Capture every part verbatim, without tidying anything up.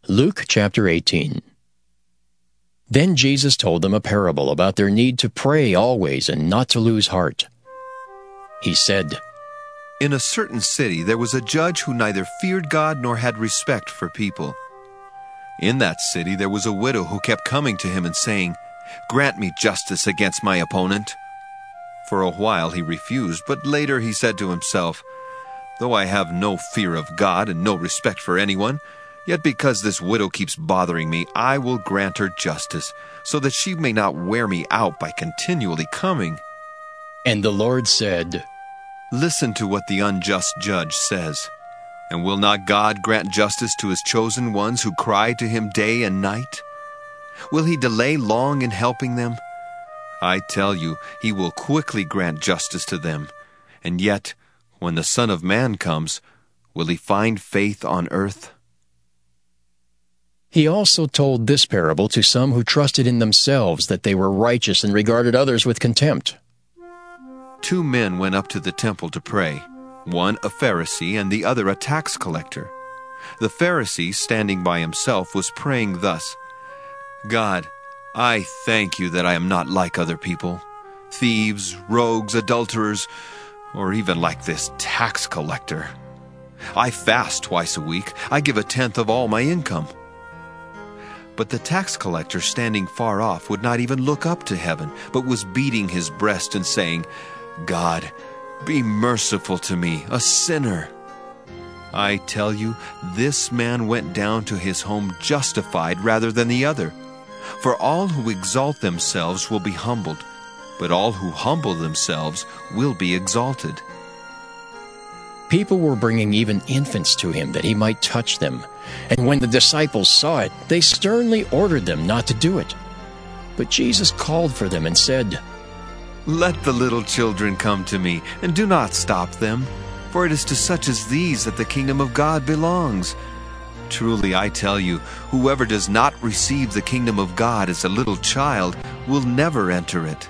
Luke chapter eighteen. Then Jesus told them a parable about their need to pray always and not to lose heart. He said, In a certain city there was a judge who neither feared God nor had respect for people. In that city there was a widow who kept coming to him and saying, Grant me justice against my opponent. For a while he refused, but later he said to himself, Though I have no fear of God and no respect for anyone, yet because this widow keeps bothering me, I will grant her justice, so that she may not wear me out by continually coming. And the Lord said, Listen to what the unjust judge says. And will not God grant justice to his chosen ones who cry to him day and night? Will he delay long in helping them? I tell you, he will quickly grant justice to them. And yet, when the Son of Man comes, will he find faith on earth? He also told this parable to some who trusted in themselves that they were righteous and regarded others with contempt. Two men went up to the temple to pray, one a Pharisee and the other a tax collector. The Pharisee, standing by himself, was praying thus, God, I thank you that I am not like other people, thieves, rogues, adulterers, or even like this tax collector. I fast twice a week. I give a tenth of all my income. But the tax collector, standing far off, would not even look up to heaven, but was beating his breast and saying, God, be merciful to me, a sinner. I tell you, this man went down to his home justified rather than the other. For all who exalt themselves will be humbled, but all who humble themselves will be exalted. People were bringing even infants to him that he might touch them. And when the disciples saw it, they sternly ordered them not to do it. But Jesus called for them and said, Let the little children come to me, and do not stop them, for it is to such as these that the kingdom of God belongs. Truly, I tell you, whoever does not receive the kingdom of God as a little child will never enter it.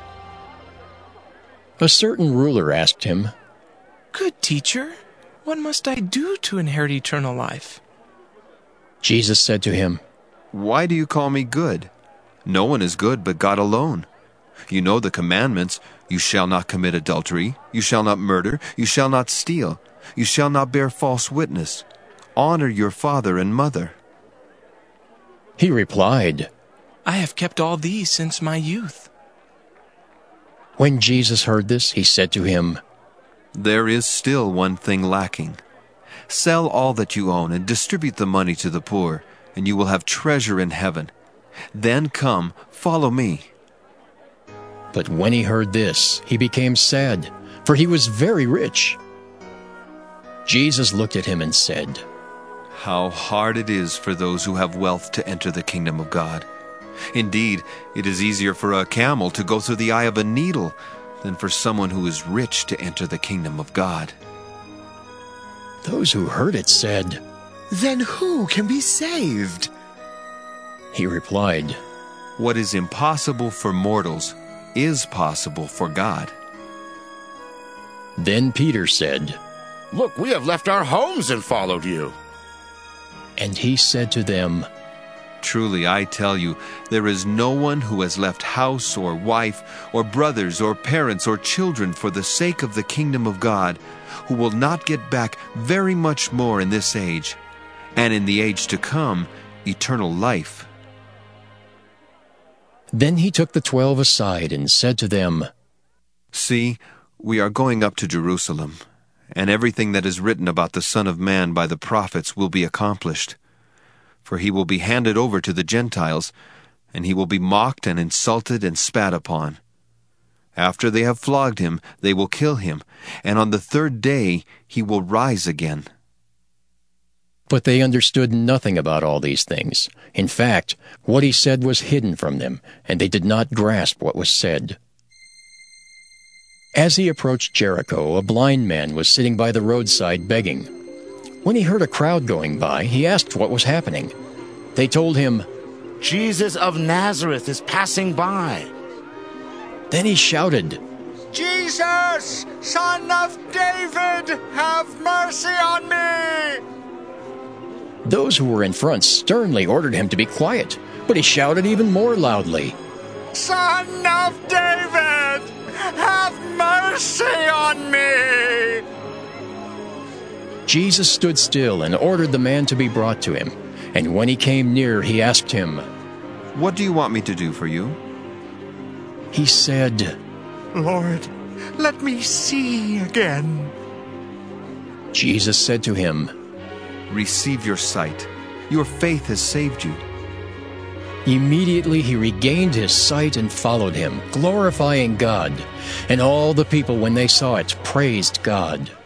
A certain ruler asked him, Good teacher, what must I do to inherit eternal life? Jesus said to him, Why do you call me good? No one is good but God alone. You know the commandments, you shall not commit adultery, you shall not murder, you shall not steal, you shall not bear false witness. Honor your father and mother. He replied, I have kept all these since my youth. When Jesus heard this, he said to him, There is still one thing lacking. Sell all that you own and distribute the money to the poor, and you will have treasure in heaven. Then come, follow me. But when he heard this, he became sad, for he was very rich. Jesus looked at him and said, How hard it is for those who have wealth to enter the kingdom of God. Indeed, it is easier for a camel to go through the eye of a needle than for someone who is rich to enter the kingdom of God. Those who heard it said, Then who can be saved? He replied, What is impossible for mortals is possible for God. Then Peter said, Look, we have left our homes and followed you. And he said to them, Truly, I tell you, there is no one who has left house or wife or brothers or parents or children for the sake of the kingdom of God, who will not get back very much more in this age, and in the age to come, eternal life. Then he took the twelve aside and said to them, See, we are going up to Jerusalem, and everything that is written about the Son of Man by the prophets will be accomplished. For he will be handed over to the Gentiles, and he will be mocked and insulted and spat upon. After they have flogged him, they will kill him, and on the third day he will rise again. But they understood nothing about all these things. In fact, what he said was hidden from them, and they did not grasp what was said. As he approached Jericho, a blind man was sitting by the roadside begging. When he heard a crowd going by, he asked what was happening. They told him, Jesus of Nazareth is passing by. Then he shouted, Jesus, Son of David, have mercy on me! Those who were in front sternly ordered him to be quiet, but he shouted even more loudly, Son of David, have mercy on me! Jesus stood still and ordered the man to be brought to him. And when he came near, he asked him, What do you want me to do for you? He said, Lord, let me see again. Jesus said to him, Receive your sight. Your faith has saved you. Immediately he regained his sight and followed him, glorifying God. And all the people, when they saw it, praised God.